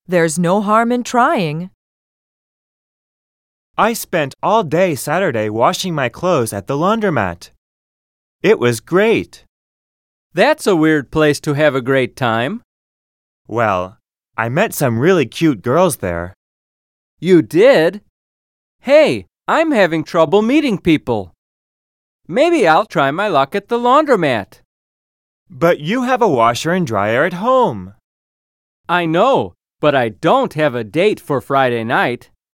There's no harm in trying. I spent all day Saturday washing my clothes at the laundromat. It was great. That's a weird place to have a great time. Well, I met some really cute girls there. You did? Hey, I'm having trouble meeting people. Maybe I'll try my luck at the laundromat. But you have a washer and dryer at home. I know, but I don't have a date for Friday night.